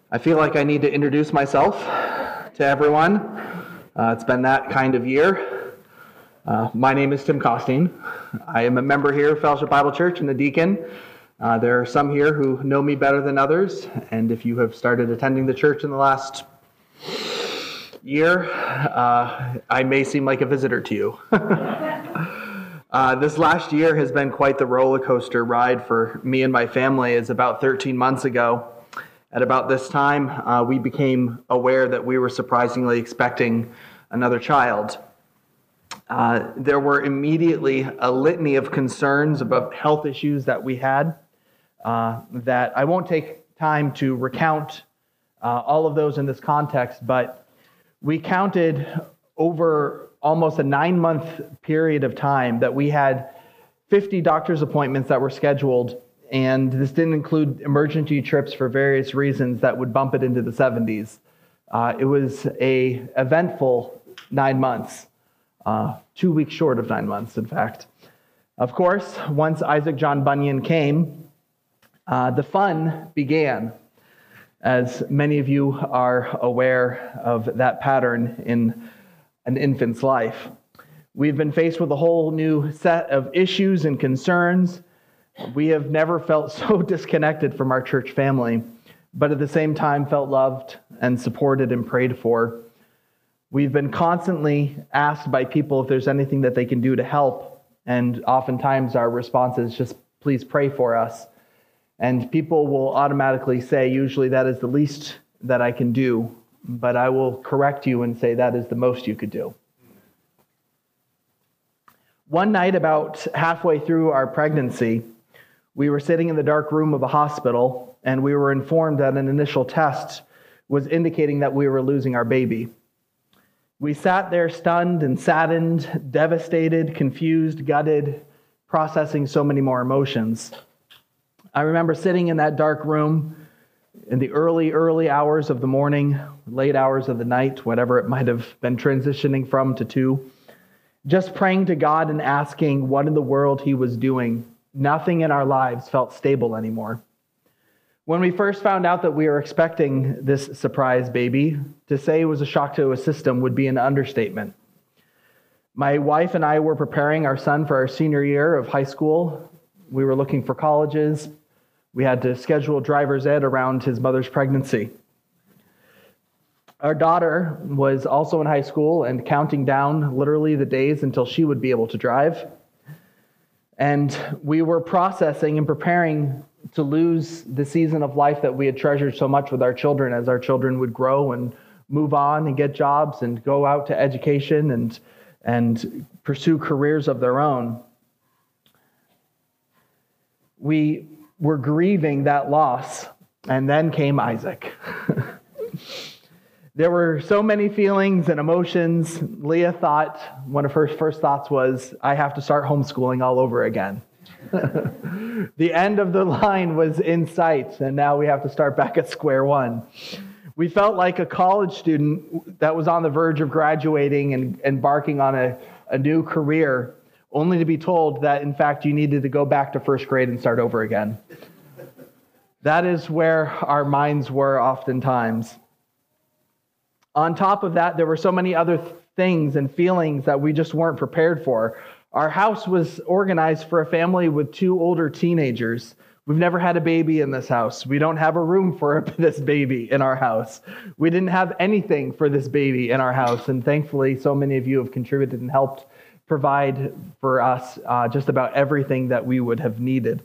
I feel like I need to introduce myself to everyone. It's been that kind of year. My name is Tim Costing. I am a member here of Fellowship Bible Church and a deacon. There are some here who know me better than others, and if you have started attending the church in the last year, I may seem like a visitor to you. This last year has been quite the roller coaster ride for me and my family. It's about 13 months ago. At about this time, we became aware that we were surprisingly expecting another child. There were immediately a litany of concerns about health issues that we had that I won't take time to recount all of those in this context, but we counted over almost a 9-month period of time that we had 50 doctor's appointments that were scheduled, and this didn't include emergency trips for various reasons that would bump it into the 70s. It was an eventful 9 months, 2 weeks short of 9 months, in fact. Of course, once Isaac John Bunyan came, the fun began, as many of you are aware of that pattern in an infant's life. We've been faced with a whole new set of issues and concerns. We have never felt so disconnected from our church family, but at the same time felt loved and supported and prayed for. We've been constantly asked by people if there's anything that they can do to help, and oftentimes our response is just, please pray for us. And people will automatically say, usually that is the least that I can do, but I will correct you and say that is the most you could do. One night, about halfway through our pregnancy, we were sitting in the dark room of a hospital, and we were informed that an initial test was indicating that we were losing our baby. We sat there stunned and saddened, devastated, confused, gutted, processing so many more emotions. I remember sitting in that dark room in the early hours of the morning, late hours of the night, whatever it might have been transitioning from to, just praying to God and asking what in the world He was doing. Nothing in our lives felt stable anymore. When we first found out that we were expecting this surprise baby, to say it was a shock to a system would be an understatement. My wife and I were preparing our son for our senior year of high school. We were looking for colleges. We had to schedule driver's ed around his mother's pregnancy. Our daughter was also in high school and counting down literally the days until she would be able to drive. And we were processing and preparing to lose the season of life that we had treasured so much with our children as our children would grow and move on and get jobs and go out to education and pursue careers of their own. We were grieving that loss, and then came Isaac. There were so many feelings and emotions. Leah thought, one of her first thoughts was, I have to start homeschooling all over again. The end of the line was in sight, and now we have to start back at square one. We felt like a college student that was on the verge of graduating and embarking on a new career, only to be told that, in fact, you needed to go back to first grade and start over again. That is where our minds were oftentimes. On top of that, there were so many other things and feelings that we just weren't prepared for. Our house was organized for a family with 2 older teenagers. We've never had a baby in this house. We don't have a room for this baby in our house. We didn't have anything for this baby in our house, and thankfully, so many of you have contributed and helped provide for us just about everything that we would have needed.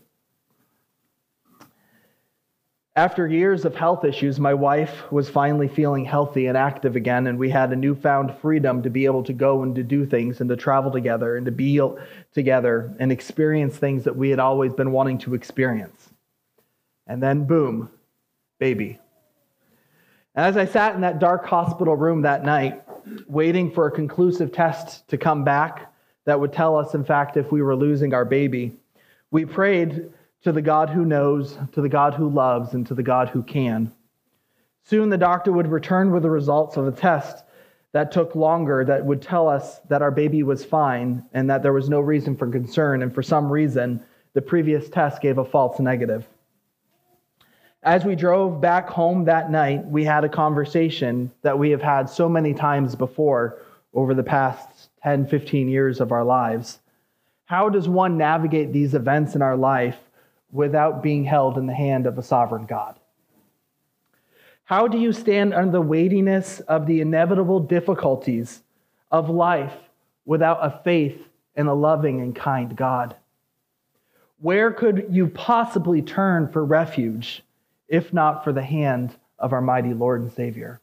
After years of health issues, my wife was finally feeling healthy and active again, and we had a newfound freedom to be able to go and to do things and to travel together and to be together and experience things that we had always been wanting to experience. And then, boom, baby. And as I sat in that dark hospital room that night, waiting for a conclusive test to come back that would tell us, in fact, if we were losing our baby, we prayed to the God who knows, to the God who loves, and to the God who can. Soon the doctor would return with the results of a test that took longer, that would tell us that our baby was fine and that there was no reason for concern, and for some reason, the previous test gave a false negative. As we drove back home that night, we had a conversation that we have had so many times before over the past 10, 15 years of our lives. How does one navigate these events in our life without being held in the hand of a sovereign God? How do you stand under the weightiness of the inevitable difficulties of life without a faith in a loving and kind God? Where could you possibly turn for refuge if not for the hand of our mighty Lord and Savior?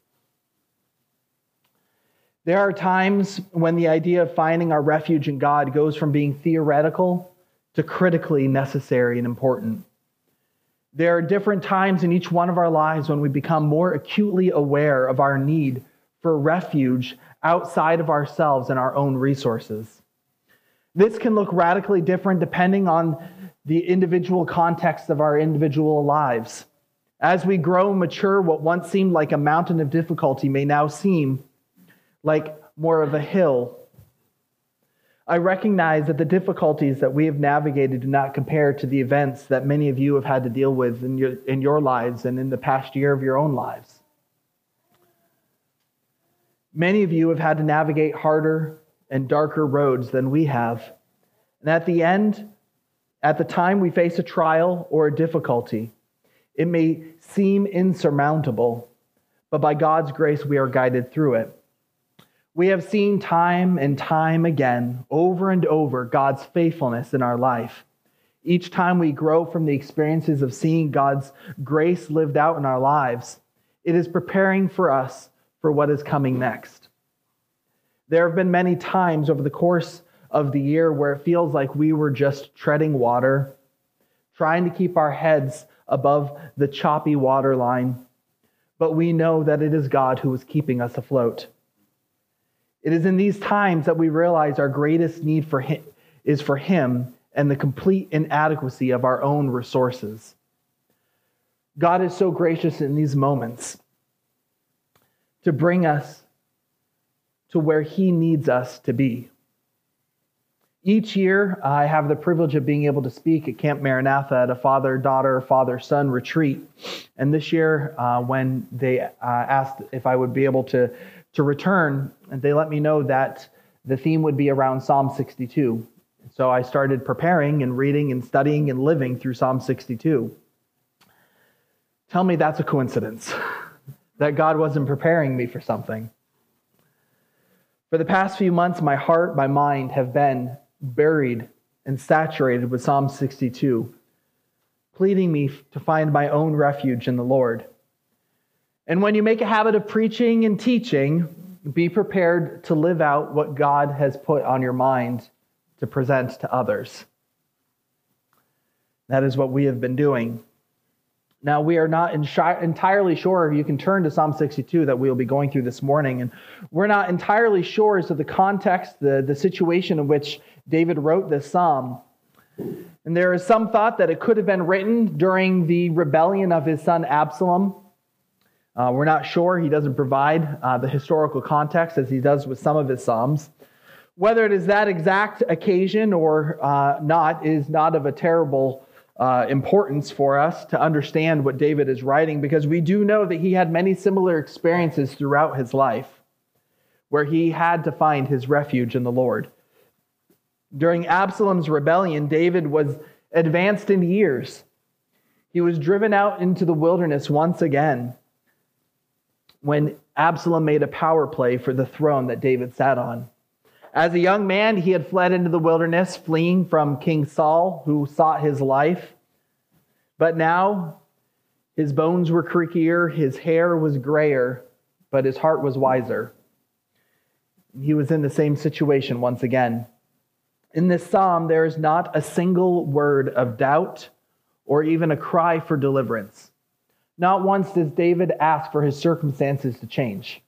There are times when the idea of finding our refuge in God goes from being theoretical to critically necessary and important. There are different times in each one of our lives when we become more acutely aware of our need for refuge outside of ourselves and our own resources. This can look radically different depending on the individual context of our individual lives. As we grow and mature, what once seemed like a mountain of difficulty may now seem like more of a hill. I recognize that the difficulties that we have navigated do not compare to the events that many of you have had to deal with in your lives and in the past year of your own lives. Many of you have had to navigate harder and darker roads than we have. And at the end, at the time we face a trial or a difficulty, it may seem insurmountable, but by God's grace, we are guided through it. We have seen time and time again, over and over, God's faithfulness in our life. Each time we grow from the experiences of seeing God's grace lived out in our lives, it is preparing for us for what is coming next. There have been many times over the course of the year where it feels like we were just treading water, trying to keep our heads above the choppy water line, but we know that it is God who is keeping us afloat. It is in these times that we realize our greatest need for Him is for Him and the complete inadequacy of our own resources. God is so gracious in these moments to bring us to where He needs us to be. Each year, I have the privilege of being able to speak at Camp Maranatha at a father-daughter, father-son retreat. And this year, when they asked if I would be able to return, and they let me know that the theme would be around Psalm 62. So I started preparing and reading and studying and living through Psalm 62. Tell me that's a coincidence, that God wasn't preparing me for something. For the past few months, my heart, my mind have been buried and saturated with Psalm 62, pleading me to find my own refuge in the Lord. And when you make a habit of preaching and teaching, be prepared to live out what God has put on your mind to present to others. That is what we have been doing. Now, we are not entirely sure. You can turn to Psalm 62 that we'll be going through this morning. And we're not entirely sure as to the context, the situation in which David wrote this psalm. And there is some thought that it could have been written during the rebellion of his son Absalom. We're not sure. He doesn't provide the historical context as he does with some of his psalms. Whether it is that exact occasion or not is not of a terrible importance for us to understand what David is writing, because we do know that he had many similar experiences throughout his life where he had to find his refuge in the Lord. During Absalom's rebellion, David was advanced in years. He was driven out into the wilderness once again when Absalom made a power play for the throne that David sat on. As a young man, he had fled into the wilderness, fleeing from King Saul, who sought his life. But now, his bones were creakier, his hair was grayer, but his heart was wiser. He was in the same situation once again. In this psalm, there is not a single word of doubt or even a cry for deliverance. Not once does David ask for his circumstances to change.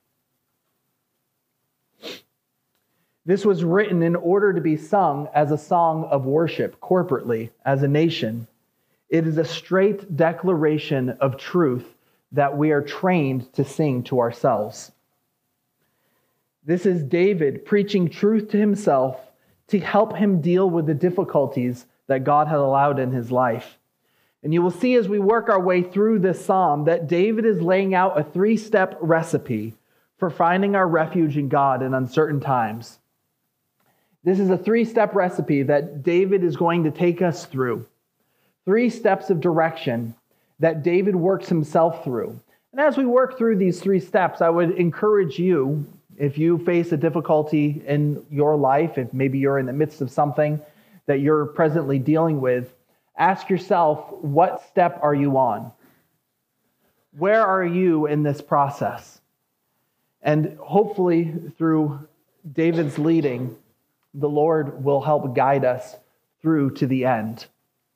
This was written in order to be sung as a song of worship corporately as a nation. It is a straight declaration of truth that we are trained to sing to ourselves. This is David preaching truth to himself to help him deal with the difficulties that God had allowed in his life. And you will see as we work our way through this psalm that David is laying out a 3-step recipe for finding our refuge in God in uncertain times. This is a 3-step recipe that David is going to take us through. 3 steps of direction that David works himself through. And as we work through these 3 steps, I would encourage you, if you face a difficulty in your life, if maybe you're in the midst of something that you're presently dealing with, ask yourself, what step are you on? Where are you in this process? And hopefully through David's leading, the Lord will help guide us through to the end.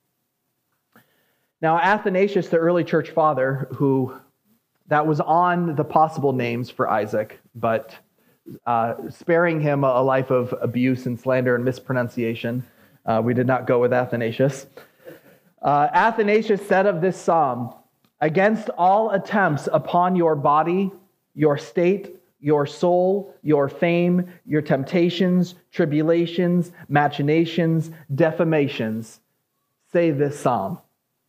Now, Athanasius, the early church father, that was on the possible names for Isaac, but sparing him a life of abuse and slander and mispronunciation, we did not go with Athanasius. Athanasius said of this psalm, "Against all attempts upon your body, your state, your soul, your fame, your temptations, tribulations, machinations, defamations, say this psalm."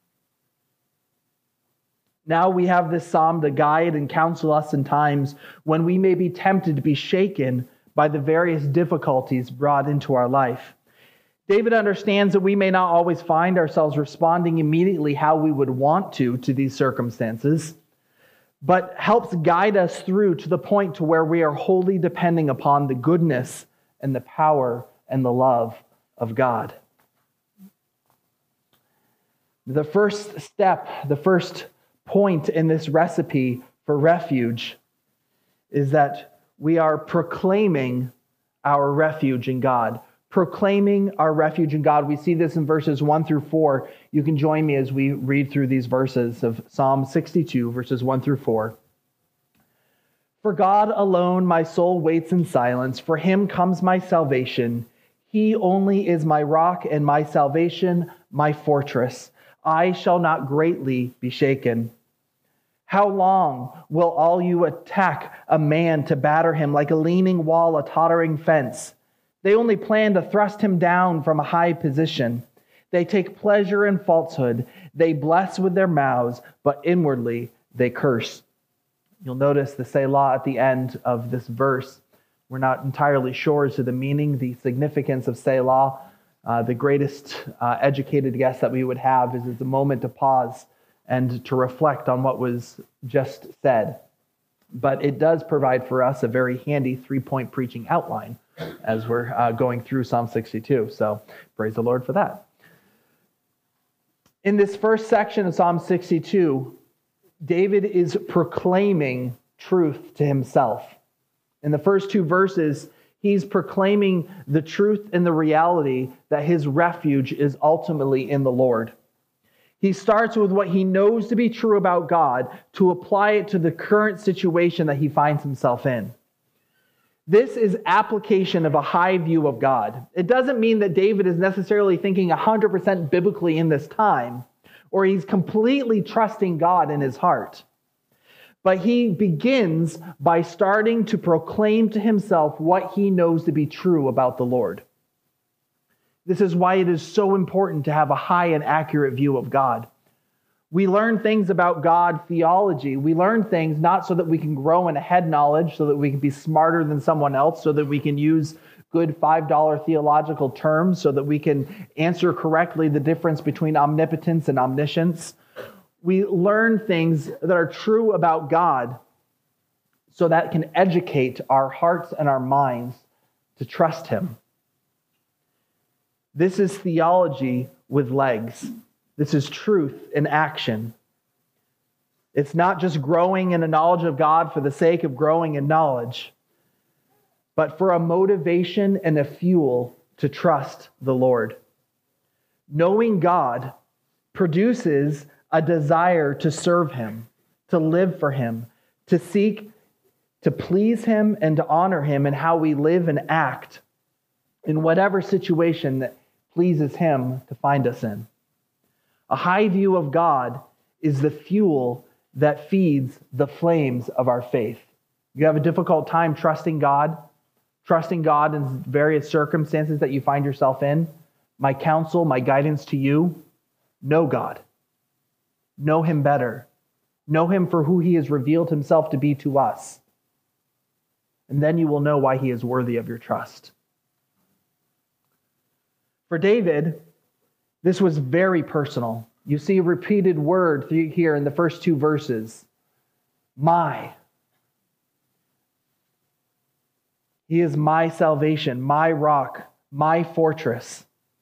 Now we have this psalm to guide and counsel us in times when we may be tempted to be shaken by the various difficulties brought into our life. David understands that we may not always find ourselves responding immediately how we would want to these circumstances, but helps guide us through to the point to where we are wholly depending upon the goodness and the power and the love of God. The first step, the first point in this recipe for refuge is that we are proclaiming our refuge in God. Proclaiming our refuge in God. We see this in verses 1 through 4. You can join me as we read through these verses of Psalm 62, verses 1 through 4. For God alone my soul waits in silence. For him comes my salvation. He only is my rock and my salvation, my fortress. I shall not greatly be shaken. How long will all you attack a man to batter him like a leaning wall, a tottering fence? They only plan to thrust him down from a high position. They take pleasure in falsehood. They bless with their mouths, but inwardly they curse. You'll notice the Selah at the end of this verse. We're not entirely sure as to the meaning, the significance of Selah. The greatest educated guess that we would have is it's a moment to pause and to reflect on what was just said. But it does provide for us a very handy 3-point preaching outline as we're going through Psalm 62. So praise the Lord for that. In this first section of Psalm 62, David is proclaiming truth to himself. In the first 2 verses, he's proclaiming the truth and the reality that his refuge is ultimately in the Lord. He starts with what he knows to be true about God to apply it to the current situation that he finds himself in. This is application of a high view of God. It doesn't mean that David is necessarily thinking 100% biblically in this time, or he's completely trusting God in his heart. But he begins by starting to proclaim to himself what he knows to be true about the Lord. This is why it is so important to have a high and accurate view of God. We learn things about God theology. We learn things not so that we can grow in head knowledge, so that we can be smarter than someone else, so that we can use good $5 theological terms, so that we can answer correctly the difference between omnipotence and omniscience. We learn things that are true about God so that can educate our hearts and our minds to trust him. This is theology with legs. This is truth in action. It's not just growing in a knowledge of God for the sake of growing in knowledge, but for a motivation and a fuel to trust the Lord. Knowing God produces a desire to serve him, to live for him, to seek to please him and to honor him in how we live and act in whatever situation that pleases him to find us in. A high view of God is the fuel that feeds the flames of our faith. You have a difficult time trusting God in various circumstances that you find yourself in. My counsel, my guidance to you, know God. Know him better. Know him for who he has revealed himself to be to us. And then you will know why he is worthy of your trust. For David, this was very personal. You see a repeated word here in the first two verses. My. He is my salvation, my rock, my fortress.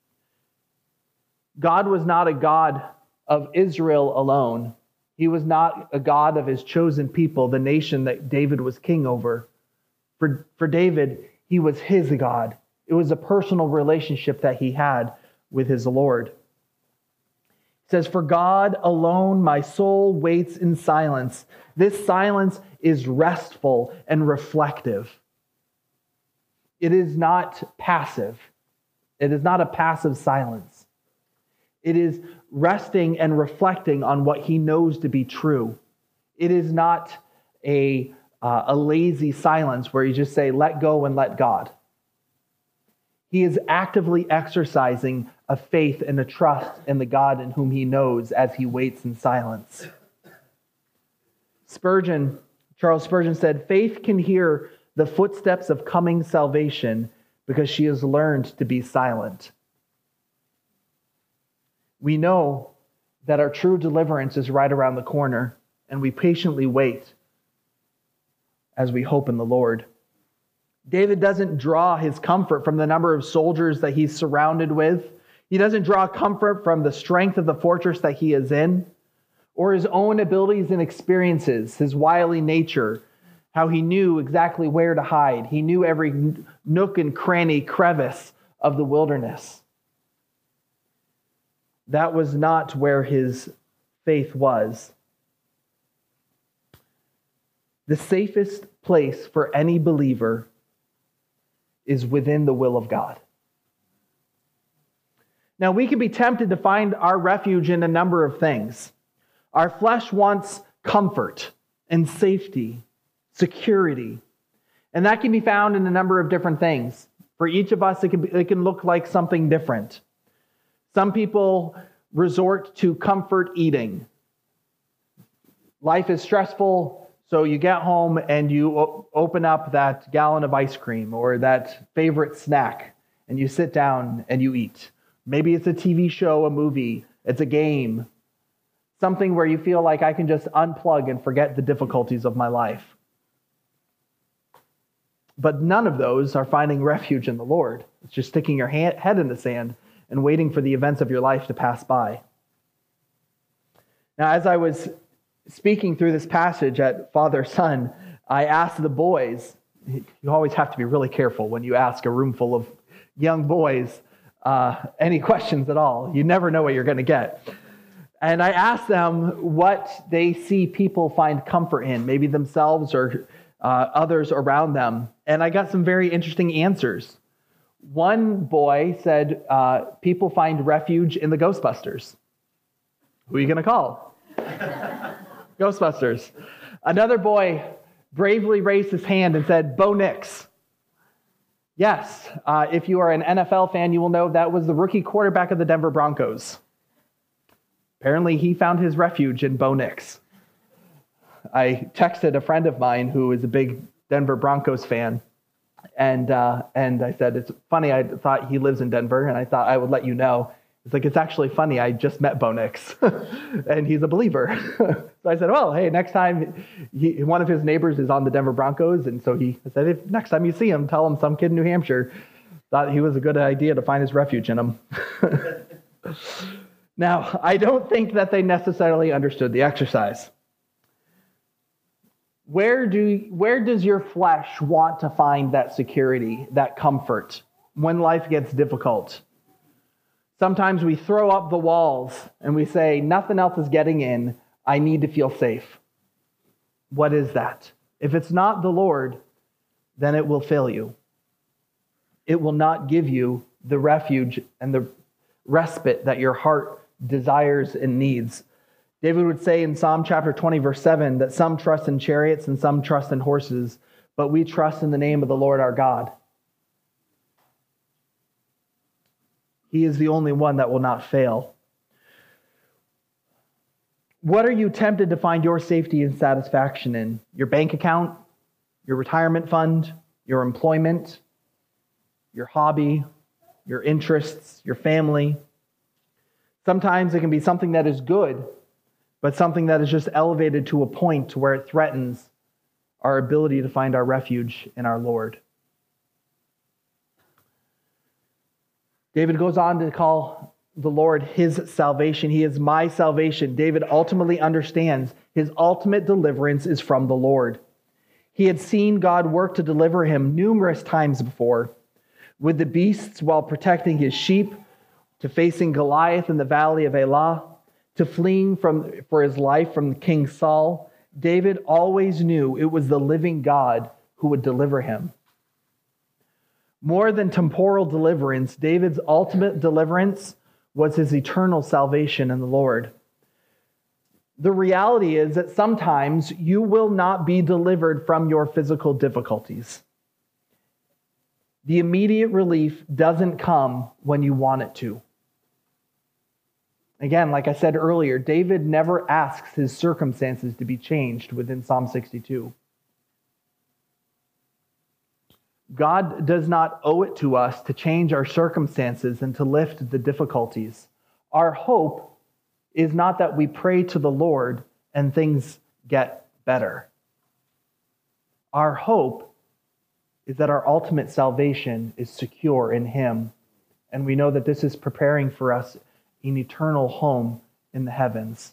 God was not a God of Israel alone. He was not a God of his chosen people, the nation that David was king over. For David, he was his God. It was a personal relationship that he had with his Lord. It says, for God alone my soul waits in silence. This silence is restful and reflective. It is not passive. It is not a passive silence. It is resting and reflecting on what he knows to be true. It is not a lazy silence where you just say, let go and let God. He is actively exercising a faith and a trust in the God in whom he knows as he waits in silence. Charles Spurgeon said, faith can hear the footsteps of coming salvation because she has learned to be silent. We know that our true deliverance is right around the corner, and we patiently wait as we hope in the Lord. David doesn't draw his comfort from the number of soldiers that he's surrounded with. He doesn't draw comfort from the strength of the fortress that he is in, or his own abilities and experiences, his wily nature, how he knew exactly where to hide. He knew every nook and cranny, crevice of the wilderness. That was not where his faith was. The safest place for any believer is within the will of God. Now, we can be tempted to find our refuge in a number of things. Our flesh wants comfort and safety, security, and that can be found in a number of different things. For each of us, it can look like something different. Some people resort to comfort eating. Life is stressful, so you get home and you open up that gallon of ice cream or that favorite snack, and you sit down and you eat. Maybe it's a TV show, a movie, it's a game, something where you feel like I can just unplug and forget the difficulties of my life. But none of those are finding refuge in the Lord. It's just sticking your head in the sand and waiting for the events of your life to pass by. Now, as I was speaking through this passage at Father Son, I asked the boys, you always have to be really careful when you ask a room full of young boys any questions at all. You never know what you're going to get. And I asked them what they see people find comfort in, maybe themselves or others around them. And I got some very interesting answers. One boy said people find refuge in the Ghostbusters. Who are you going to call? Ghostbusters. Another boy bravely raised his hand and said, Bo Nix. Yes, if you are an NFL fan, you will know that was the rookie quarterback of the Denver Broncos. Apparently, he found his refuge in Bo Nix. I texted a friend of mine who is a big Denver Broncos fan, and I said, it's funny, I thought he lives in Denver, and I thought I would let you know. It's like, it's actually funny, I just met Bo Nix, and he's a believer. So I said, well, hey, next time, one of his neighbors is on the Denver Broncos, and so he said, if next time you see him, tell him some kid in New Hampshire thought he was a good idea to find his refuge in him. Now, I don't think that they necessarily understood the exercise. Where does your flesh want to find that security, that comfort, when life gets difficult? Sometimes we throw up the walls and we say, nothing else is getting in. I need to feel safe. What is that? If it's not the Lord, then it will fail you. It will not give you the refuge and the respite that your heart desires and needs. David would say in Psalm chapter 20, verse 7, that some trust in chariots and some trust in horses, but we trust in the name of the Lord our God. He is the only one that will not fail. What are you tempted to find your safety and satisfaction in? Your bank account, your retirement fund, your employment, your hobby, your interests, your family? Sometimes it can be something that is good, but something that is just elevated to a point where it threatens our ability to find our refuge in our Lord. David goes on to call the Lord his salvation. He is my salvation. David ultimately understands his ultimate deliverance is from the Lord. He had seen God work to deliver him numerous times before, with the beasts while protecting his sheep, to facing Goliath in the valley of Elah, to fleeing for his life from King Saul. David always knew it was the living God who would deliver him. More than temporal deliverance, David's ultimate deliverance was his eternal salvation in the Lord. The reality is that sometimes you will not be delivered from your physical difficulties. The immediate relief doesn't come when you want it to. Again, like I said earlier, David never asks his circumstances to be changed within Psalm 62. God does not owe it to us to change our circumstances and to lift the difficulties. Our hope is not that we pray to the Lord and things get better. Our hope is that our ultimate salvation is secure in Him, and we know that this is preparing for us an eternal home in the heavens.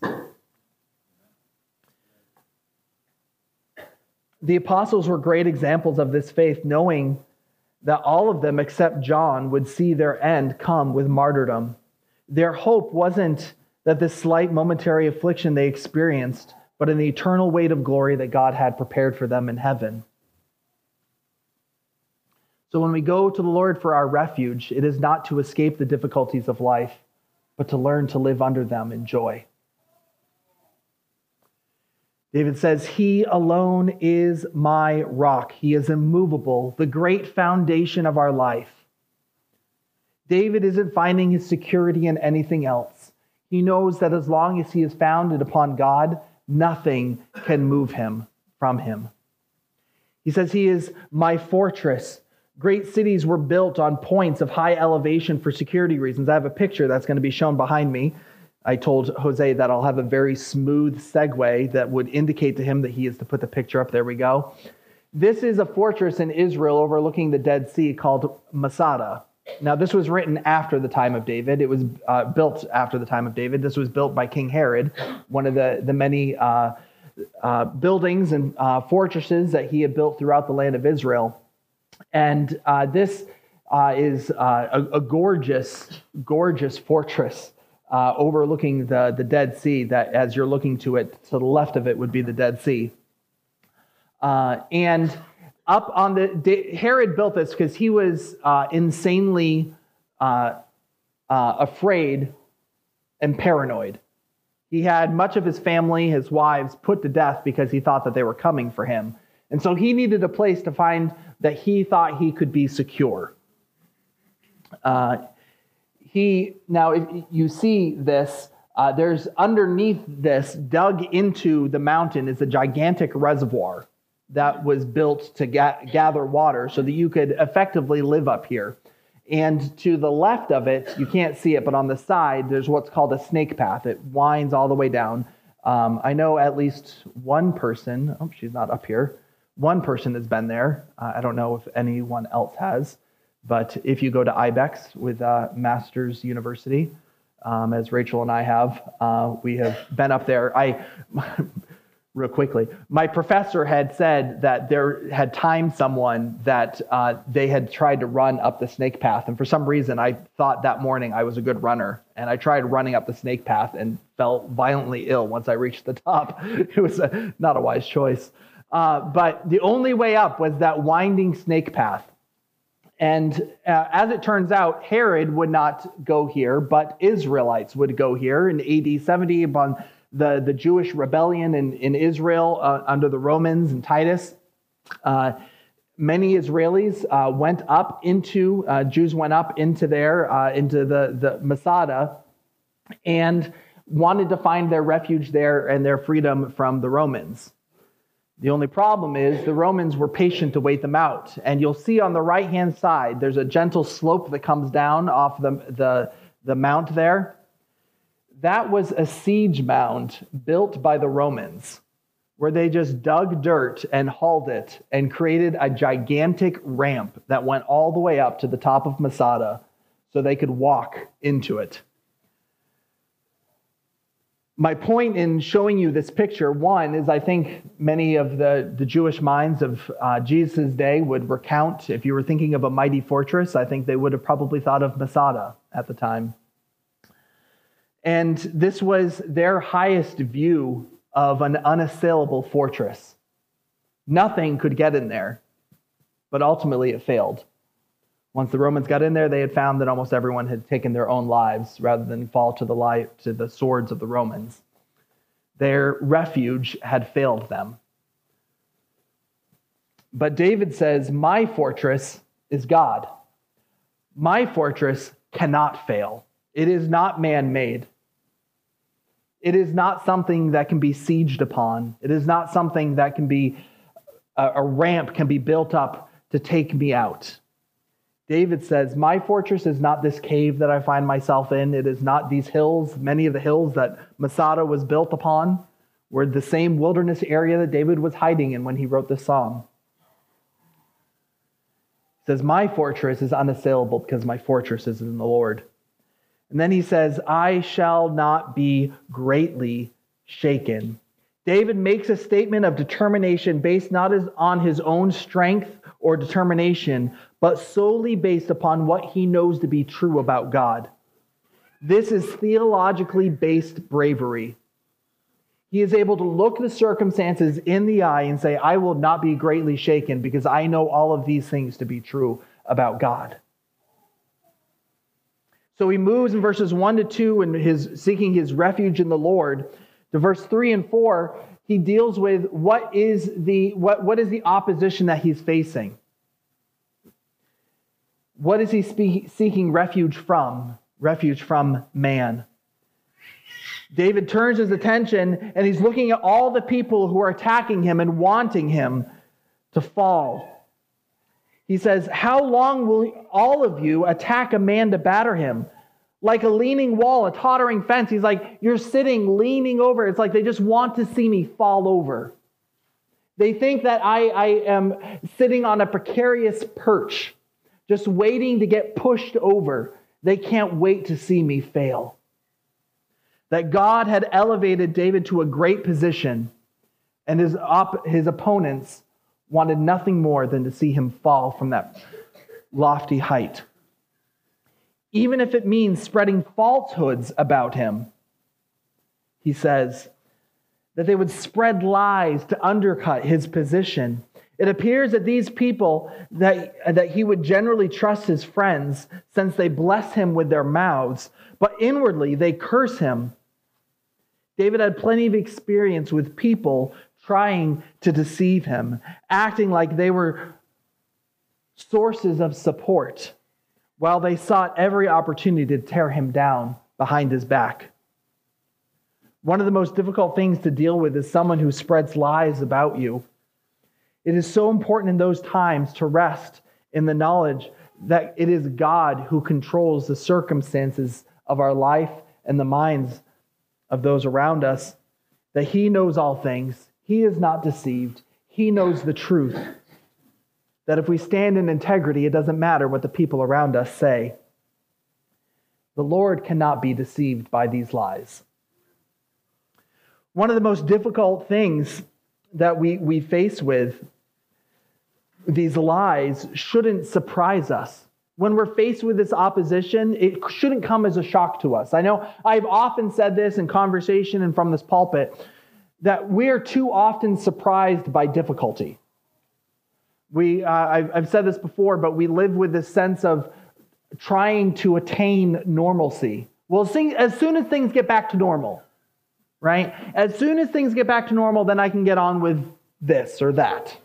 The apostles were great examples of this faith, knowing that all of them except John would see their end come with martyrdom. Their hope wasn't that this slight momentary affliction they experienced, but in the eternal weight of glory that God had prepared for them in heaven. So when we go to the Lord for our refuge, it is not to escape the difficulties of life, but to learn to live under them in joy. David says, He alone is my rock. He is immovable, the great foundation of our life. David isn't finding his security in anything else. He knows that as long as he is founded upon God, nothing can move him from him. He says, He is my fortress. Great cities were built on points of high elevation for security reasons. I have a picture that's going to be shown behind me. I told Jose that I'll have a very smooth segue that would indicate to him that he is to put the picture up. There we go. This is a fortress in Israel overlooking the Dead Sea called Masada. Now, this was written after the time of David. It was built after the time of David. This was built by King Herod, one of the many buildings and fortresses that he had built throughout the land of Israel. And this is a gorgeous, gorgeous fortress overlooking the Dead Sea, that as you're looking to it, to the left of it would be the Dead Sea. And up on Herod built this because he was insanely afraid and paranoid. He had much of his family, his wives, put to death because he thought that they were coming for him. And so he needed a place to find that he thought he could be secure. Now, if you see this, there's underneath this, dug into the mountain, is a gigantic reservoir that was built to gather water so that you could effectively live up here. And to the left of it, you can't see it, but on the side, there's what's called a snake path. It winds all the way down. I know at least one person, she's not up here, one person has been there. I don't know if anyone else has, but if you go to IBEX with Masters University, as Rachel and I have, we have been up there. Real quickly, my professor had said that there had timed someone that they had tried to run up the snake path. And for some reason, I thought that morning I was a good runner. And I tried running up the snake path and felt violently ill once I reached the top. It was not a wise choice. But the only way up was that winding snake path. And as it turns out, Herod would not go here, but Israelites would go here in AD 70 upon the Jewish rebellion in Israel under the Romans and Titus. Many Israelis went up into, Jews went up into there, into the Masada. And wanted to find their refuge there and their freedom from the Romans. The only problem is the Romans were patient to wait them out. And you'll see on the right-hand side, there's a gentle slope that comes down off the mount there. That was a siege mound built by the Romans, where they just dug dirt and hauled it and created a gigantic ramp that went all the way up to the top of Masada so they could walk into it. My point in showing you this picture, one, is I think many of the Jewish minds of Jesus' day would recount, if you were thinking of a mighty fortress, I think they would have probably thought of Masada at the time. And this was their highest view of an unassailable fortress. Nothing could get in there, but ultimately it failed. Once the Romans got in there, they had found that almost everyone had taken their own lives rather than fall to the swords of the Romans. Their refuge had failed them. But David says, my fortress is God. My fortress cannot fail. It is not man-made. It is not something that can be sieged upon. It is not something that can be, a ramp can be built up to take me out. David says, my fortress is not this cave that I find myself in. It is not these hills. Many of the hills that Masada was built upon were the same wilderness area that David was hiding in when he wrote this psalm. He says, my fortress is unassailable because my fortress is in the Lord. And then he says, I shall not be greatly shaken. David makes a statement of determination based not on his own strength or determination, but solely based upon what he knows to be true about God. This is theologically based bravery. He is able to look the circumstances in the eye and say, I will not be greatly shaken because I know all of these things to be true about God. So he moves in verses 1 to 2 and seeking his refuge in the Lord. To verse 3 and 4, he deals with what is the opposition that he's facing. What is he seeking refuge from? Refuge from man. David turns his attention and he's looking at all the people who are attacking him and wanting him to fall. He says, how long will all of you attack a man to batter him? Like a leaning wall, a tottering fence. He's like, you're sitting, leaning over. It's like they just want to see me fall over. They think that I am sitting on a precarious perch, just waiting to get pushed over. They can't wait to see me fail. That God had elevated David to a great position, and his opponents wanted nothing more than to see him fall from that lofty height. Even if it means spreading falsehoods about him, he says that they would spread lies to undercut his position. It appears that these people, that he would generally trust his friends since they bless him with their mouths, but inwardly they curse him. David had plenty of experience with people trying to deceive him, acting like they were sources of support, while they sought every opportunity to tear him down behind his back. One of the most difficult things to deal with is someone who spreads lies about you. It is so important in those times to rest in the knowledge that it is God who controls the circumstances of our life and the minds of those around us, that He knows all things. He is not deceived. He knows the truth. That if we stand in integrity, it doesn't matter what the people around us say. The Lord cannot be deceived by these lies. One of the most difficult things that we face with these lies shouldn't surprise us. When we're faced with this opposition, it shouldn't come as a shock to us. I know I've often said this in conversation and from this pulpit, that we're too often surprised by difficulty. I've said this before, but we live with this sense of trying to attain normalcy. Well, as soon as things get back to normal, right? As soon as things get back to normal, then I can get on with this or that.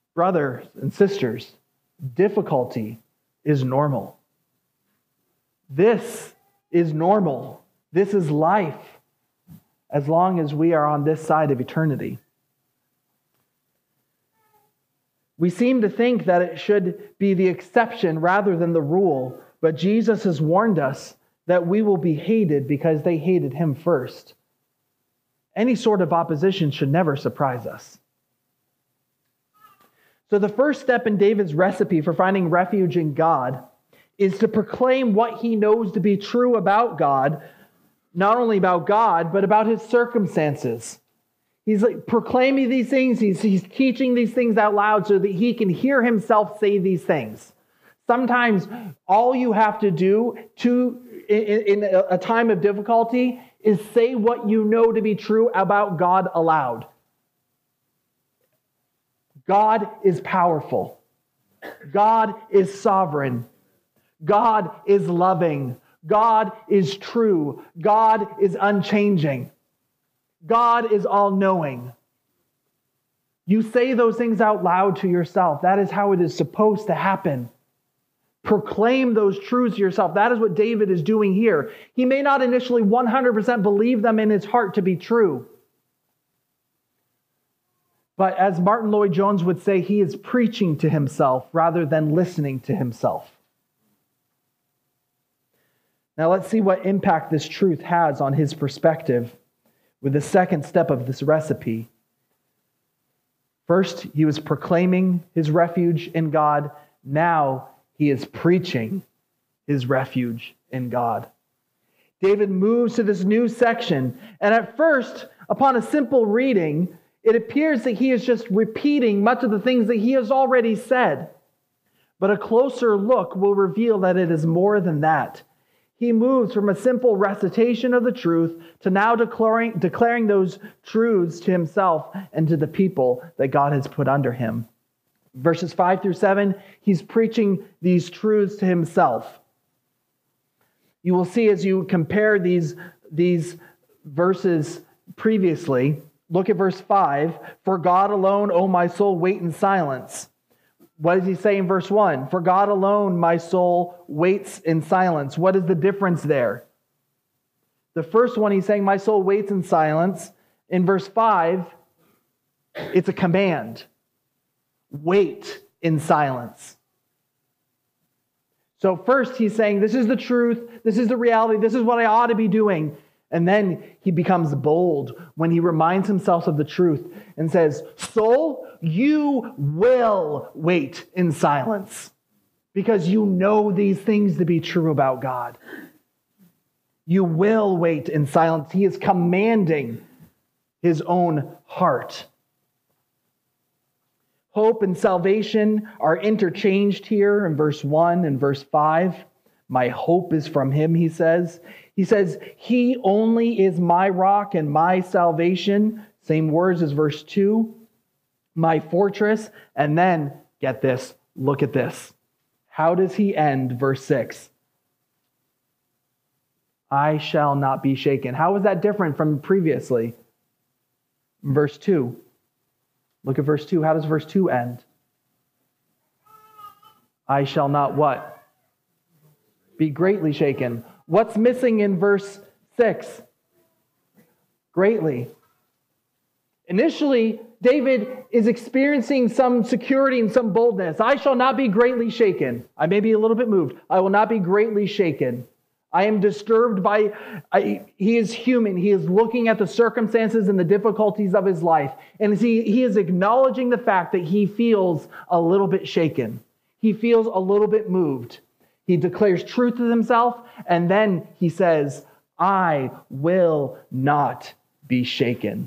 Brothers and sisters, difficulty is normal. This is normal. This is life, as long as we are on this side of eternity. We seem to think that it should be the exception rather than the rule, but Jesus has warned us that we will be hated because they hated him first. Any sort of opposition should never surprise us. So the first step in David's recipe for finding refuge in God is to proclaim what he knows to be true about God, not only about God, but about his circumstances. He's like proclaiming these things. He's teaching these things out loud so that he can hear himself say these things. Sometimes all you have to do in a time of difficulty is say what you know to be true about God aloud. God is powerful. God is sovereign. God is loving. God is true. God is unchanging. God is all-knowing. You say those things out loud to yourself. That is how it is supposed to happen. Proclaim those truths to yourself. That is what David is doing here. He may not initially 100% believe them in his heart to be true. But as Martin Lloyd-Jones would say, he is preaching to himself rather than listening to himself. Now let's see what impact this truth has on his perspective with the second step of this recipe. First, he was proclaiming his refuge in God. Now he is preaching his refuge in God. David moves to this new section, and at first, upon a simple reading, it appears that he is just repeating much of the things that he has already said. But a closer look will reveal that it is more than that. He moves from a simple recitation of the truth to now declaring those truths to himself and to the people that God has put under him. Verses 5 through 7, he's preaching these truths to himself. You will see as you compare these verses previously, look at verse 5. For God alone, O my soul, wait in silence. What does he say in verse 1? For God alone, my soul waits in silence. What is the difference there? The first one, he's saying, my soul waits in silence. In verse 5, it's a command. Wait in silence. So first, he's saying, this is the truth. This is the reality. This is what I ought to be doing. And then he becomes bold when he reminds himself of the truth and says, soul, you will wait in silence because you know these things to be true about God. You will wait in silence. He is commanding his own heart. Hope and salvation are interchanged here in verse 1 and verse 5. My hope is from him, he says. He says, he only is my rock and my salvation. Same words as verse 2. My fortress. And then, get this, look at this. How does he end verse 6? I shall not be shaken. How is that different from previously? Verse 2. Look at verse 2. How does verse 2 end? I shall not what? Be greatly shaken. What's missing in verse 6? Greatly. Initially, David is experiencing some security and some boldness. I shall not be greatly shaken. I may be a little bit moved. I will not be greatly shaken. I am disturbed by, he is human. He is looking at the circumstances and the difficulties of his life. And he is acknowledging the fact that he feels a little bit shaken. He feels a little bit moved. He declares truth to himself, and then he says, I will not be shaken.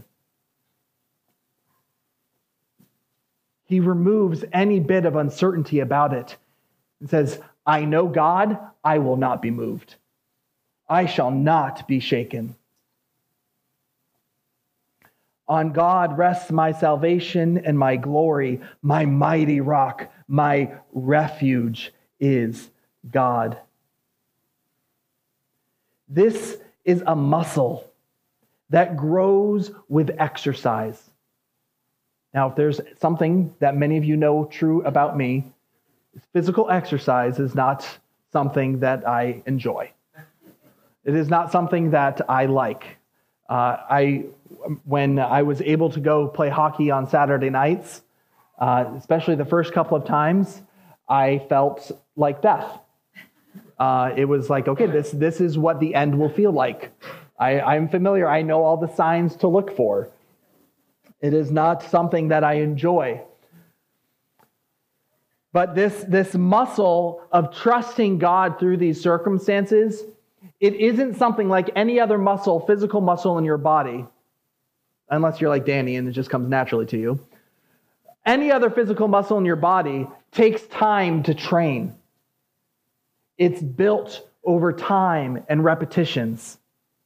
He removes any bit of uncertainty about it and says, I know God, I will not be moved. I shall not be shaken. On God rests my salvation and my glory, my mighty rock, my refuge is God. This is a muscle that grows with exercise. Now, if there's something that many of you know true about me, physical exercise is not something that I enjoy. It is not something that I like. When I was able to go play hockey on Saturday nights, especially the first couple of times, I felt like death. It was like, okay, this is what the end will feel like. I'm familiar. I know all the signs to look for. It is not something that I enjoy. But this muscle of trusting God through these circumstances, it isn't something like any other muscle, physical muscle in your body, unless you're like Danny and it just comes naturally to you. Any other physical muscle in your body takes time to train. It's built over time and repetitions.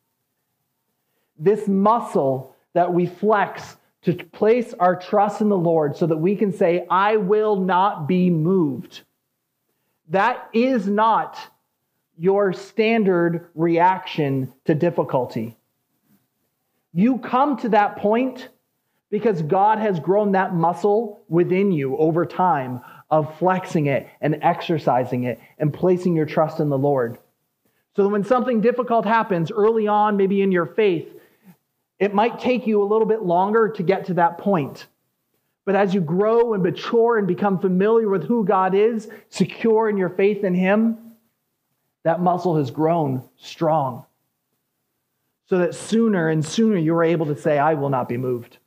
This muscle that we flex to place our trust in the Lord so that we can say, I will not be moved. That is not your standard reaction to difficulty. You come to that point because God has grown that muscle within you over time of flexing it and exercising it and placing your trust in the Lord. So that when something difficult happens early on, maybe in your faith, it might take you a little bit longer to get to that point. But as you grow and mature and become familiar with who God is, secure in your faith in Him, that muscle has grown strong. So that sooner and sooner you are able to say, I will not be moved.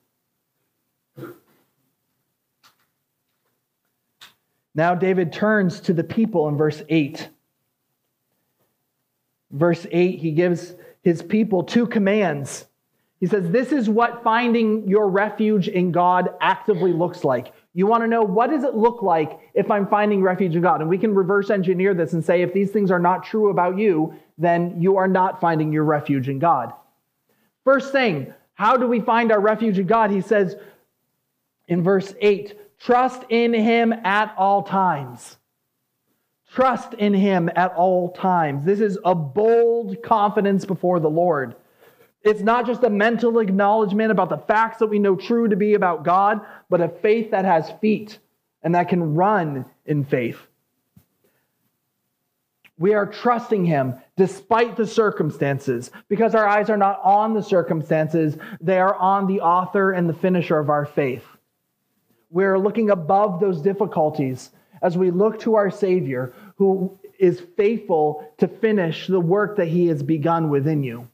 Now David turns to the people in verse 8. Verse 8, he gives his people two commands. He says, this is what finding your refuge in God actively looks like. You want to know, what does it look like if I'm finding refuge in God? And we can reverse engineer this and say, if these things are not true about you, then you are not finding your refuge in God. First thing, how do we find our refuge in God? He says in verse 8, trust in Him at all times. Trust in Him at all times. This is a bold confidence before the Lord. It's not just a mental acknowledgement about the facts that we know true to be about God, but a faith that has feet and that can run in faith. We are trusting Him despite the circumstances, because our eyes are not on the circumstances, they are on the author and the finisher of our faith. We're looking above those difficulties as we look to our Savior, who is faithful to finish the work that He has begun within you.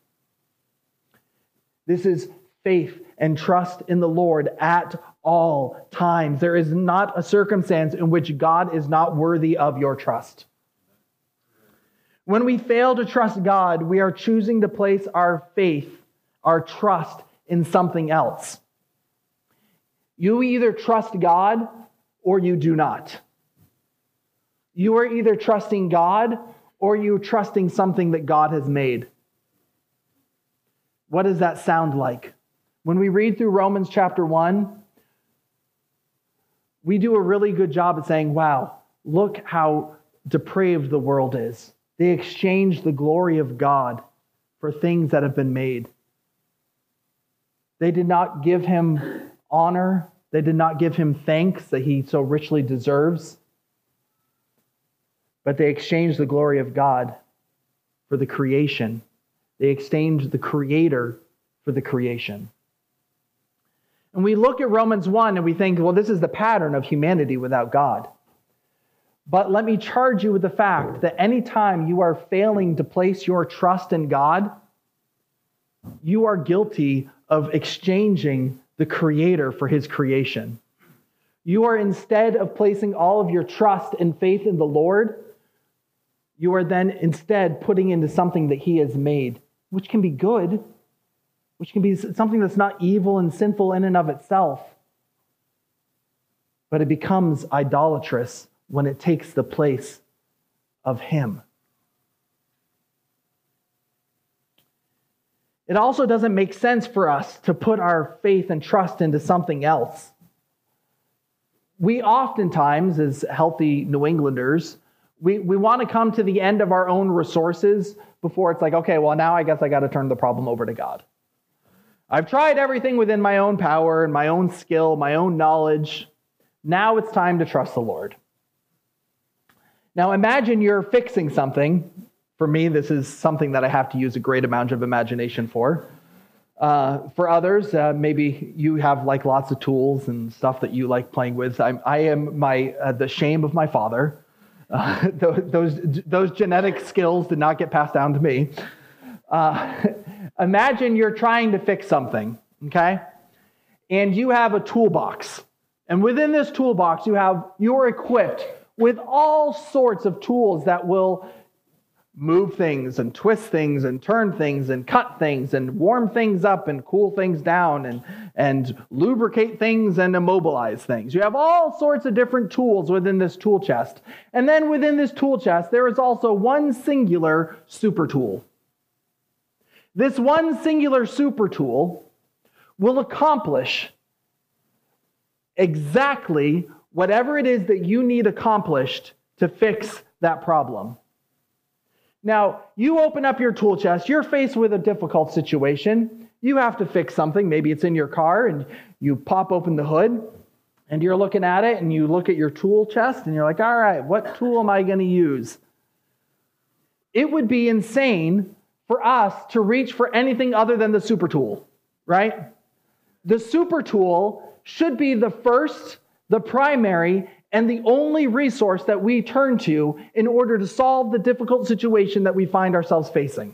This is faith and trust in the Lord at all times. There is not a circumstance in which God is not worthy of your trust. When we fail to trust God, we are choosing to place our faith, our trust in something else. You either trust God or you do not. You are either trusting God or you're trusting something that God has made. What does that sound like? When we read through Romans chapter 1, we do a really good job at saying, wow, look how depraved the world is. They exchanged the glory of God for things that have been made. They did not give Him honor. They did not give Him thanks that He so richly deserves. But they exchanged the glory of God for the creation. They exchanged the Creator for the creation. And we look at Romans 1 and we think, well, this is the pattern of humanity without God. But let me charge you with the fact that anytime you are failing to place your trust in God, you are guilty of exchanging the Creator for His creation. You are, instead of placing all of your trust and faith in the Lord, you are then instead putting into something that He has made, which can be good, which can be something that's not evil and sinful in and of itself. But it becomes idolatrous when it takes the place of Him. It also doesn't make sense for us to put our faith and trust into something else. We oftentimes, as healthy New Englanders, we want to come to the end of our own resources before it's like, okay, well, now I guess I got to turn the problem over to God. I've tried everything within my own power and my own skill, my own knowledge. Now it's time to trust the Lord. Now imagine you're fixing something For me, this is something that I have to use a great amount of imagination for. For others, maybe you have like lots of tools and stuff that you like playing with. I am the shame of my father. Those genetic skills did not get passed down to me. Imagine you're trying to fix something, okay? And you have a toolbox. And within this toolbox, you're equipped with all sorts of tools that will move things and twist things and turn things and cut things and warm things up and cool things down and lubricate things and immobilize things. You have all sorts of different tools within this tool chest. And then within this tool chest, there is also one singular super tool. This one singular super tool will accomplish exactly whatever it is that you need accomplished to fix that problem. Now, you open up your tool chest, you're faced with a difficult situation. You have to fix something. Maybe it's in your car, and you pop open the hood, and you're looking at it, and you look at your tool chest, and you're like, all right, what tool am I going to use? It would be insane for us to reach for anything other than the super tool, right? The super tool should be the first, the primary, and the only resource that we turn to in order to solve the difficult situation that we find ourselves facing.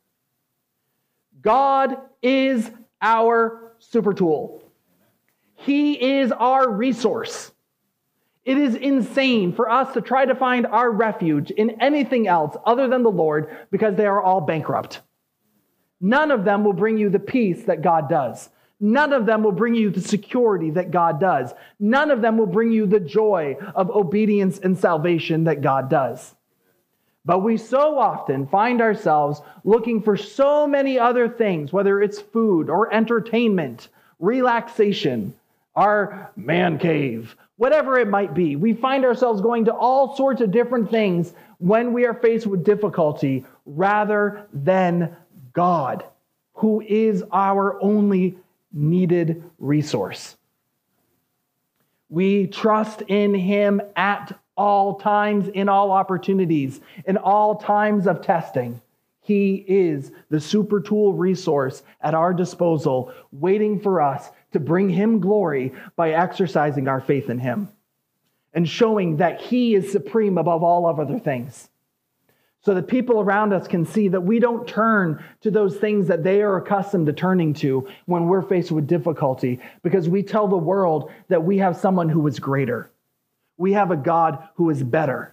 God is our super tool. He is our resource. It is insane for us to try to find our refuge in anything else other than the Lord, because they are all bankrupt. None of them will bring you the peace that God does. None of them will bring you the security that God does. None of them will bring you the joy of obedience and salvation that God does. But we so often find ourselves looking for so many other things, whether it's food or entertainment, relaxation, our man cave, whatever it might be. We find ourselves going to all sorts of different things when we are faced with difficulty, rather than God, who is our only needed resource. We trust in Him at all times, in all opportunities, in all times of testing. He is the super tool resource at our disposal, waiting for us to bring Him glory by exercising our faith in Him and showing that He is supreme above all of other things. So that people around us can see that we don't turn to those things that they are accustomed to turning to when we're faced with difficulty, because we tell the world that we have someone who is greater. We have a God who is better.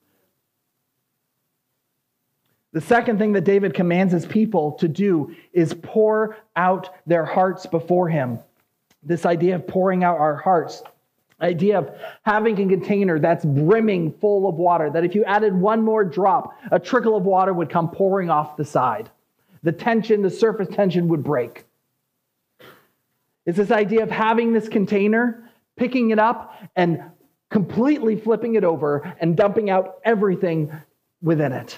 The second thing that David commands his people to do is pour out their hearts before Him. This idea of pouring out our hearts, idea of having a container that's brimming full of water, that if you added one more drop, a trickle of water would come pouring off the side. The surface tension would break. It's this idea of having this container, picking it up, and completely flipping it over and dumping out everything within it.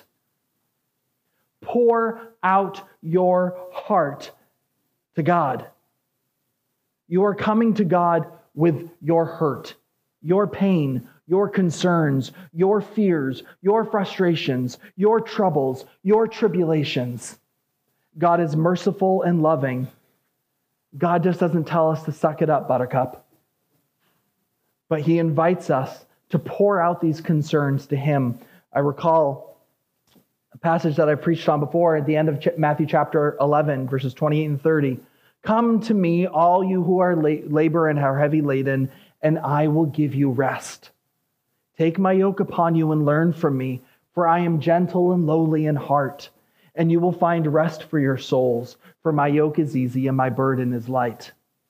Pour out your heart to God. You are coming to God with your hurt, your pain, your concerns, your fears, your frustrations, your troubles, your tribulations. God is merciful and loving. God just doesn't tell us to suck it up, buttercup. But He invites us to pour out these concerns to Him. I recall a passage that I preached on before at the end of Matthew chapter 11, verses 28 and 30. Come to me, all you who are labor and are heavy laden, and I will give you rest. Take my yoke upon you and learn from me, for I am gentle and lowly in heart, and you will find rest for your souls. For my yoke is easy and my burden is light.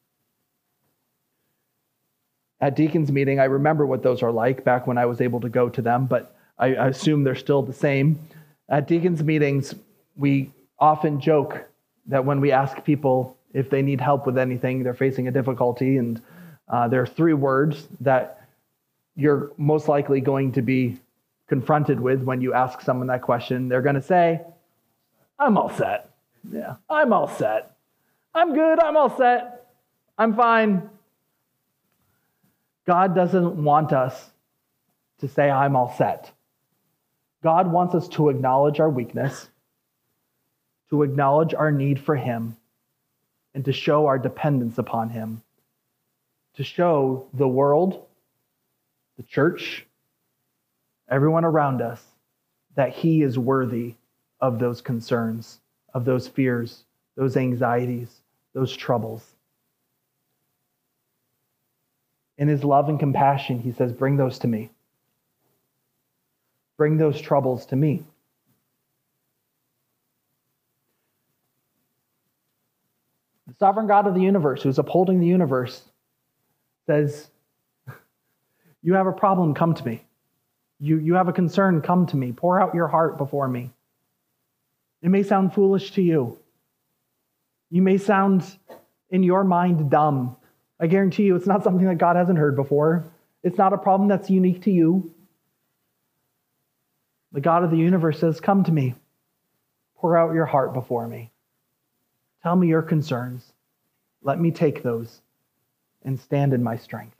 At deacons meeting, I remember what those are like back when I was able to go to them, but I assume they're still the same. At deacons meetings, we often joke that when we ask people if they need help with anything, they're facing a difficulty, and there are 3 words that you're most likely going to be confronted with when you ask someone that question. They're going to say, I'm all set. Yeah, I'm all set. I'm good. I'm all set. I'm fine. God doesn't want us to say, I'm all set. God wants us to acknowledge our weakness, to acknowledge our need for him, and to show our dependence upon him, to show the world, the church, everyone around us, that he is worthy of those concerns, of those fears, those anxieties, those troubles. In his love and compassion, he says, bring those to me. Bring those troubles to me. The sovereign God of the universe, who's upholding the universe, says, you have a problem, come to me. You have a concern, come to me. Pour out your heart before me. It may sound foolish to you. You may sound, in your mind, dumb. I guarantee you it's not something that God hasn't heard before. It's not a problem that's unique to you. The God of the universe says, come to me. Pour out your heart before me. Tell me your concerns. Let me take those and stand in my strength.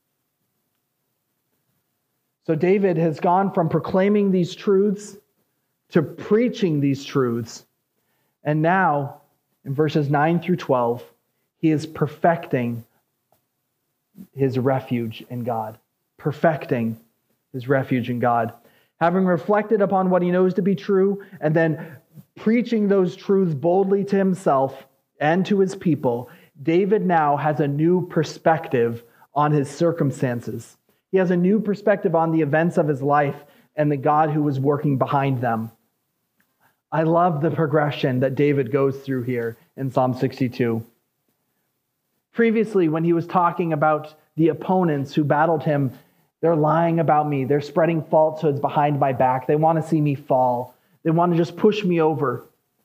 So David has gone from proclaiming these truths to preaching these truths. And now, in verses 9 through 12, he is perfecting his refuge in God. Perfecting his refuge in God. Having reflected upon what he knows to be true, and then preaching those truths boldly to himself and to his people, David now has a new perspective on his circumstances. He has a new perspective on the events of his life and the God who was working behind them. I love the progression that David goes through here in Psalm 62. Previously, when he was talking about the opponents who battled him, they're lying about me. They're spreading falsehoods behind my back. They want to see me fall. They want to just push me over.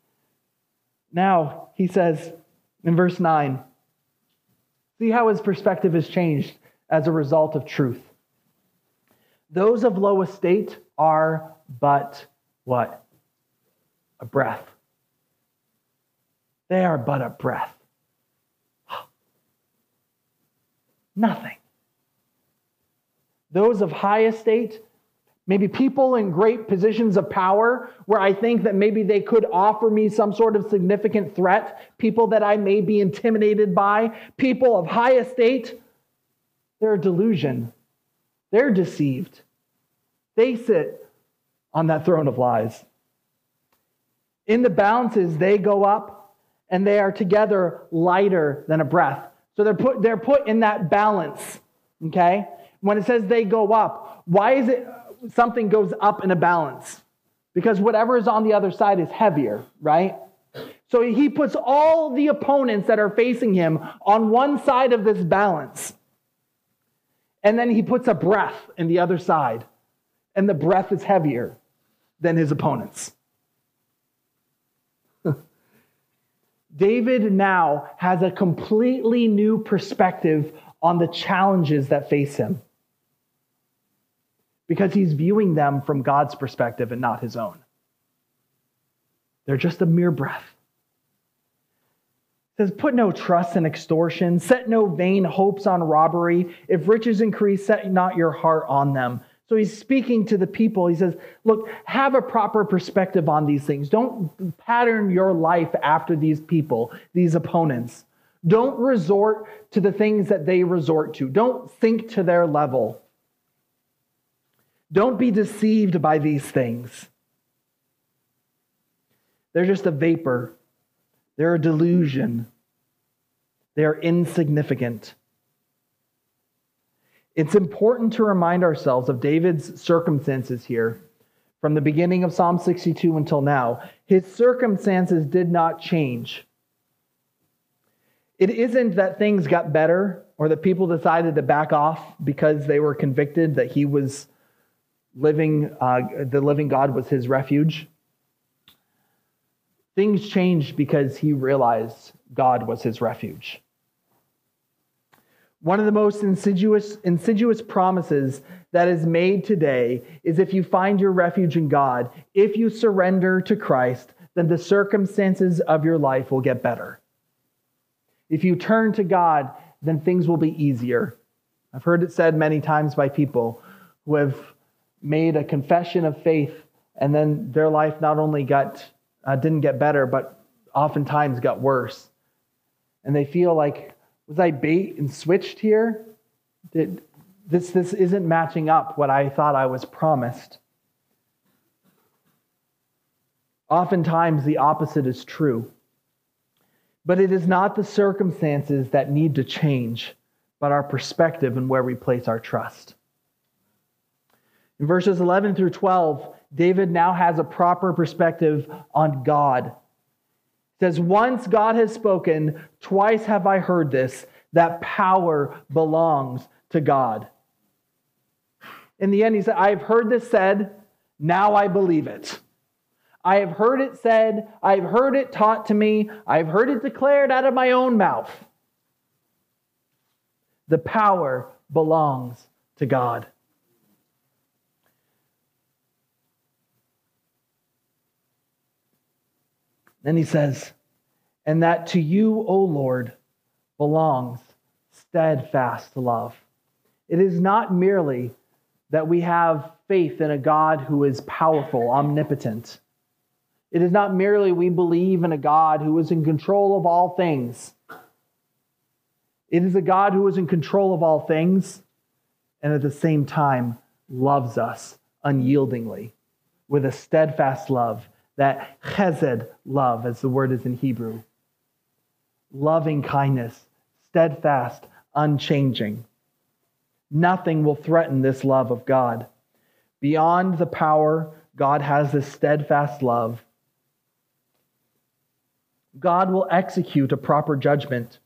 Now, he says in verse 9, see how his perspective has changed as a result of truth. Those of low estate are but what? A breath. They are but a breath. Nothing. Those of high estate, maybe people in great positions of power, where I think that maybe they could offer me some sort of significant threat, people that I may be intimidated by, people of high estate, they're a delusion. They're deceived. They sit on that throne of lies. In the balances, they go up, and they are together lighter than a breath. So they're put in that balance, okay? When it says they go up, why is it something goes up in a balance? Because whatever is on the other side is heavier, right? So he puts all the opponents that are facing him on one side of this balance. And then he puts a breath in the other side. And the breath is heavier than his opponents. David now has a completely new perspective on the challenges that face him, because he's viewing them from God's perspective and not his own. They're just a mere breath. It says, put no trust in extortion, set no vain hopes on robbery. If riches increase, set not your heart on them. So he's speaking to the people. He says, look, have a proper perspective on these things. Don't pattern your life after these people, these opponents. Don't resort to the things that they resort to. Don't think to their level. Don't be deceived by these things. They're just a vapor. They're a delusion. They're insignificant. It's important to remind ourselves of David's circumstances here. From the beginning of Psalm 62 until now, his circumstances did not change. It isn't that things got better or that people decided to back off because they were convicted that he was the living God was his refuge. Things changed because he realized God was his refuge. One of the most insidious promises that is made today is if you find your refuge in God, if you surrender to Christ, then the circumstances of your life will get better. If you turn to God, then things will be easier. I've heard it said many times by people who have made a confession of faith And then their life not only didn't get better, but oftentimes got worse. And they feel like, was I bait and switched here? This isn't matching up what I thought I was promised. Oftentimes the opposite is true. But it is not the circumstances that need to change, but our perspective and where we place our trust. In verses 11 through 12, David now has a proper perspective on God. It says, once God has spoken, twice have I heard this, that power belongs to God. In the end, he said, I've heard this said, now I believe it. I have heard it said, I've heard it taught to me, I've heard it declared out of my own mouth. The power belongs to God. Then he says, and that to you, O Lord, belongs steadfast love. It is not merely that we have faith in a God who is powerful, omnipotent. It is not merely we believe in a God who is in control of all things. It is a God who is in control of all things and at the same time loves us unyieldingly with a steadfast love, that chesed love, as the word is in Hebrew. Loving kindness, steadfast, unchanging. Nothing will threaten this love of God. Beyond the power, God has this steadfast love. God will execute a proper judgment.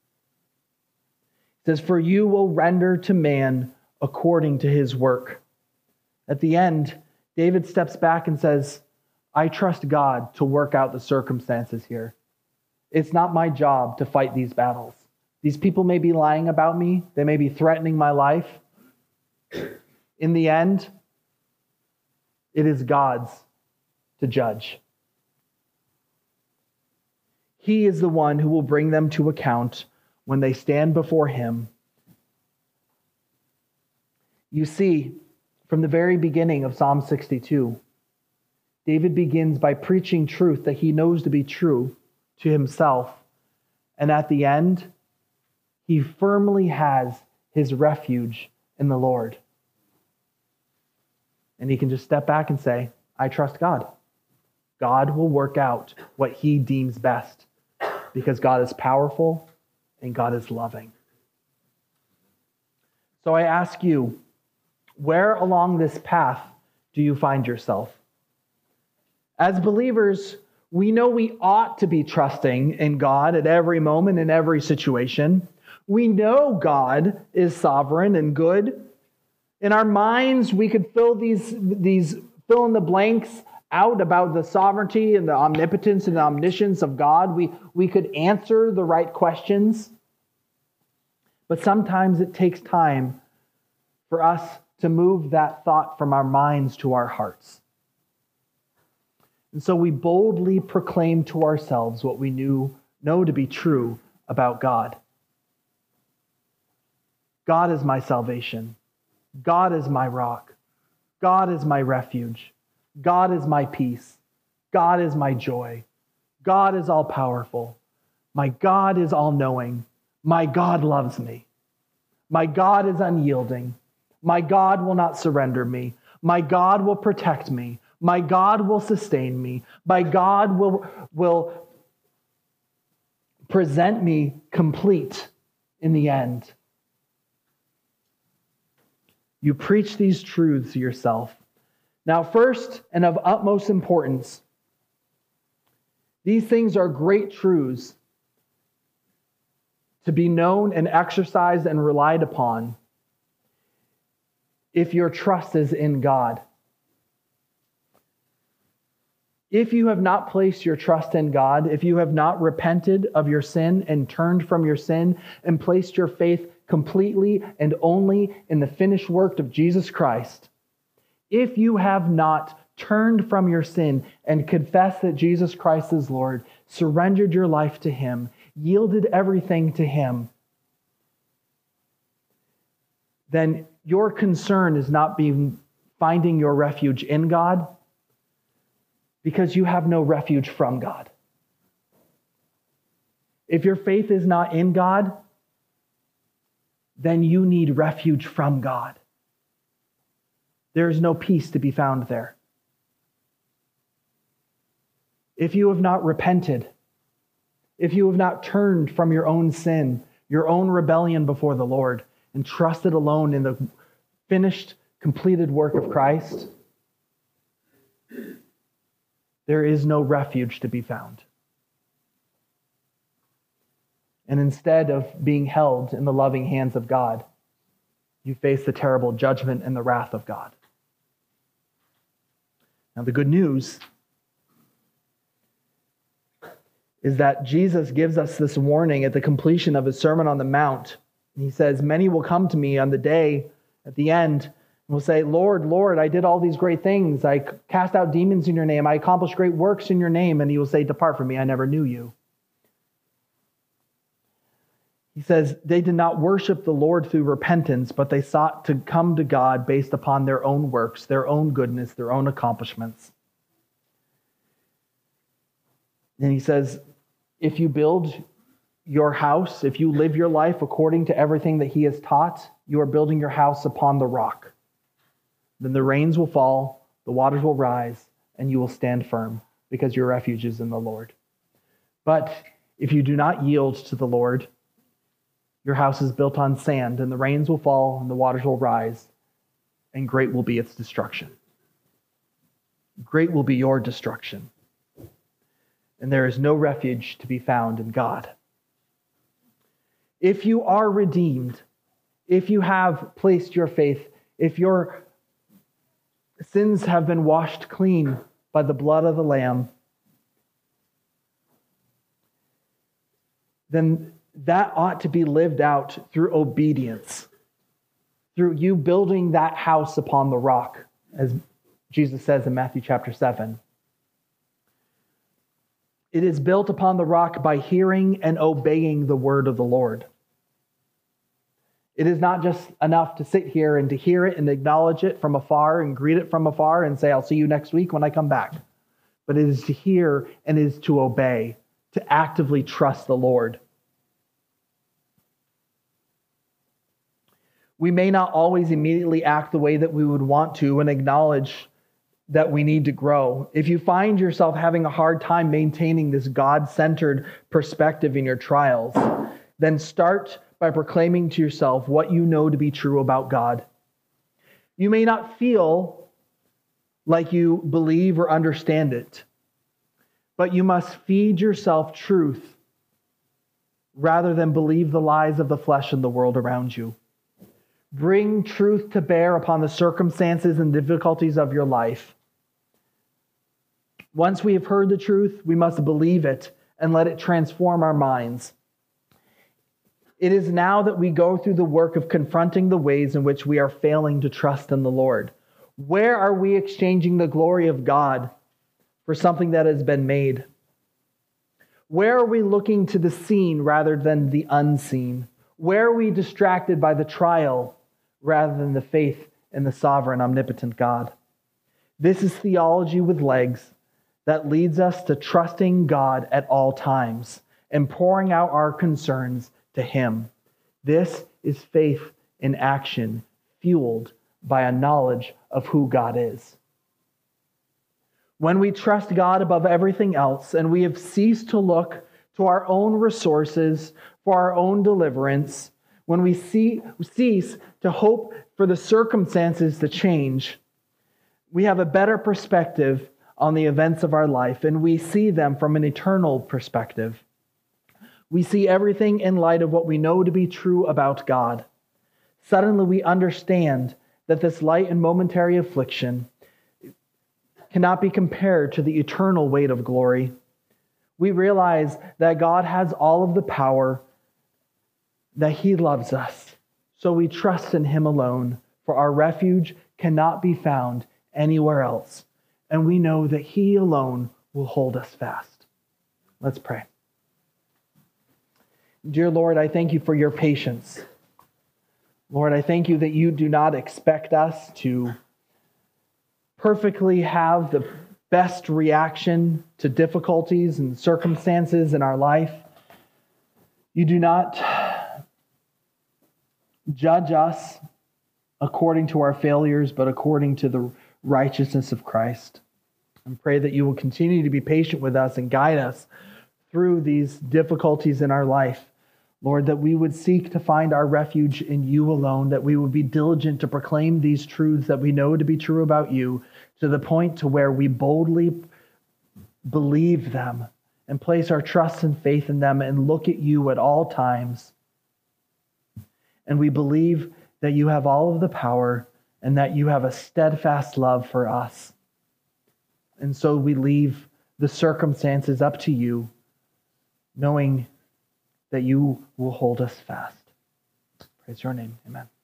It says, for you will render to man according to his work. At the end, David steps back and says, I trust God to work out the circumstances here. It's not my job to fight these battles. These people may be lying about me. They may be threatening my life. In the end, it is God's to judge. He is the one who will bring them to account when they stand before him. You see, from the very beginning of Psalm 62, David begins by preaching truth that he knows to be true to himself. And at the end, he firmly has his refuge in the Lord. And he can just step back and say, I trust God. God will work out what he deems best because God is powerful and God is loving. So I ask you, where along this path do you find yourself? As believers, we know we ought to be trusting in God at every moment, in every situation. We know God is sovereign and good. In our minds, we could fill these fill in the blanks out about the sovereignty and the omnipotence and the omniscience of God. We could answer the right questions. But sometimes it takes time for us to move that thought from our minds to our hearts. And so we boldly proclaim to ourselves what we know to be true about God. God is my salvation. God is my rock. God is my refuge. God is my peace. God is my joy. God is all powerful. My God is all knowing. My God loves me. My God is unyielding. My God will not surrender me. My God will protect me. My God will sustain me. My God will present me complete in the end. You preach these truths to yourself. Now, first and of utmost importance, these things are great truths to be known and exercised and relied upon if your trust is in God. If you have not placed your trust in God, if you have not repented of your sin and turned from your sin and placed your faith completely and only in the finished work of Jesus Christ, if you have not turned from your sin and confessed that Jesus Christ is Lord, surrendered your life to him, yielded everything to him, then your concern is not being finding your refuge in God, because you have no refuge from God. If your faith is not in God, then you need refuge from God. There is no peace to be found there. If you have not repented, if you have not turned from your own sin, your own rebellion before the Lord, and trusted alone in the finished, completed work of Christ, there is no refuge to be found. And instead of being held in the loving hands of God, you face the terrible judgment and the wrath of God. Now, the good news is that Jesus gives us this warning at the completion of his Sermon on the Mount. And he says, many will come to me on the day at the end and will say, Lord, Lord, I did all these great things. I cast out demons in your name. I accomplished great works in your name. And he will say, depart from me, I never knew you. He says, they did not worship the Lord through repentance, but they sought to come to God based upon their own works, their own goodness, their own accomplishments. And he says, if you build your house, if you live your life according to everything that he has taught, you are building your house upon the rock. Then the rains will fall, the waters will rise, and you will stand firm, because your refuge is in the Lord. But if you do not yield to the Lord, your house is built on sand, and the rains will fall, and the waters will rise, and great will be its destruction. Great will be your destruction. And there is no refuge to be found in God. If you are redeemed, if you have placed your faith, if your sins have been washed clean by the blood of the Lamb, then that ought to be lived out through obedience, through you building that house upon the rock, as Jesus says in Matthew chapter 7. It is built upon the rock by hearing and obeying the word of the Lord. It is not just enough to sit here and to hear it and acknowledge it from afar and greet it from afar and say, I'll see you next week when I come back. But it is to hear and it is to obey, to actively trust the Lord. We may not always immediately act the way that we would want to and acknowledge that we need to grow. If you find yourself having a hard time maintaining this God-centered perspective in your trials, then start by proclaiming to yourself what you know to be true about God. You may not feel like you believe or understand it, but you must feed yourself truth rather than believe the lies of the flesh and the world around you. Bring truth to bear upon the circumstances and difficulties of your life. Once we have heard the truth, we must believe it and let it transform our minds. It is now that we go through the work of confronting the ways in which we are failing to trust in the Lord. Where are we exchanging the glory of God for something that has been made? Where are we looking to the seen rather than the unseen? Where are we distracted by the trial rather than the faith in the sovereign, omnipotent God? This is theology with legs that leads us to trusting God at all times and pouring out our concerns to Him. This is faith in action, fueled by a knowledge of who God is. When we trust God above everything else and we have ceased to look to our own resources for our own deliverance, when we cease to hope for the circumstances to change, we have a better perspective on the events of our life, and we see them from an eternal perspective. We see everything in light of what we know to be true about God. Suddenly we understand that this light and momentary affliction cannot be compared to the eternal weight of glory. We realize that God has all of the power, that He loves us. So we trust in Him alone, for our refuge cannot be found anywhere else. And we know that He alone will hold us fast. Let's pray. Dear Lord, I thank You for Your patience. Lord, I thank You that You do not expect us to perfectly have the best reaction to difficulties and circumstances in our life. You do not judge us according to our failures, but according to the righteousness of Christ. And pray that you will continue to be patient with us and guide us through these difficulties in our life. Lord, that we would seek to find our refuge in you alone, that we would be diligent to proclaim these truths that we know to be true about you, to the point to where we boldly believe them and place our trust and faith in them and look at you at all times. And we believe that you have all of the power and that you have a steadfast love for us. And so we leave the circumstances up to you, knowing that you will hold us fast. Praise your name. Amen.